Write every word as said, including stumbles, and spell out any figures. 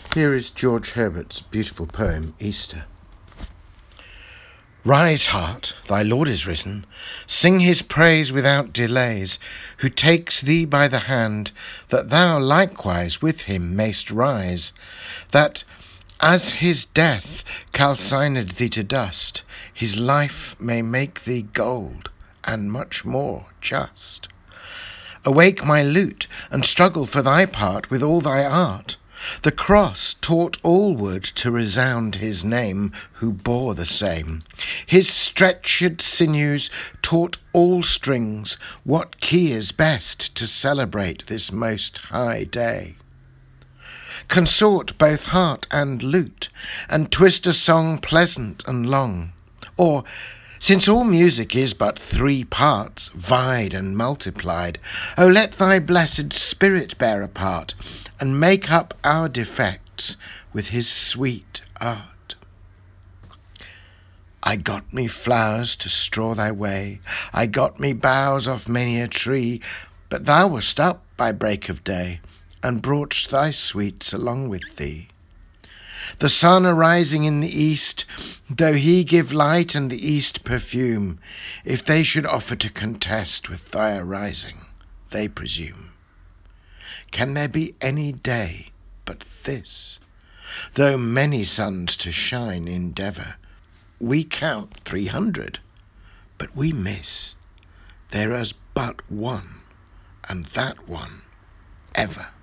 Here is George Herbert's beautiful poem, Easter. Rise, heart, thy Lord is risen. Sing his praise without delays, who takes thee by the hand, that thou likewise with him mayst rise, that, as his death calcined thee to dust, his life may make thee gold, and much more just. Awake, my lute, and struggle for thy part with all thy art. The cross taught all wood to resound his name, who bore the same. His stretched sinews taught all strings what key is best to celebrate this most high day. Consort both heart and lute, and twist a song pleasant and long. Or, since all music is but three parts, vied and multiplied, O let thy blessed Spirit bear a part, and make up our defects with his sweet art. I got me flowers to straw thy way, I got me boughs off many a tree, but thou wast up by break of day, and brought'st thy sweets along with thee. The sun arising in the east, though he give light and the east perfume, if they should offer to contest with thy arising, they presume. Can there be any day but this? Though many suns to shine endeavour, we count three hundred, but we miss. There is but one, and that one ever.